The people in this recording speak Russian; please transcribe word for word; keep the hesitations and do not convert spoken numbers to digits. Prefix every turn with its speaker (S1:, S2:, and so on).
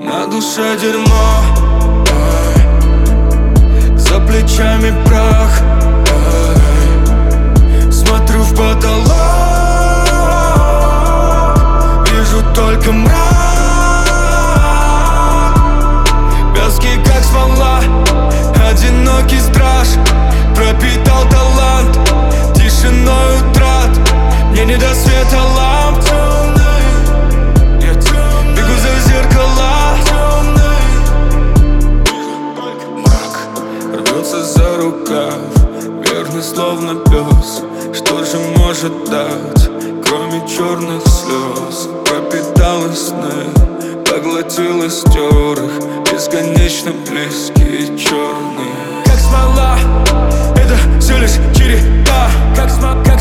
S1: На душе дерьмо, ай. За плечами прах, ай. Смотрю в потолок, вижу только мрак. Вязкий как смола, одинокий страж пропитал талант тишиной утрат. Мне не до света ламп. Бегу за зеркала. Мрак рвется за рукав, верный словно пес. Что же может дать, кроме черных слез? Пропитала сны, поглотила, стер их, бесконечно близкие черные. Как смола, это все лишь черепа. Как смока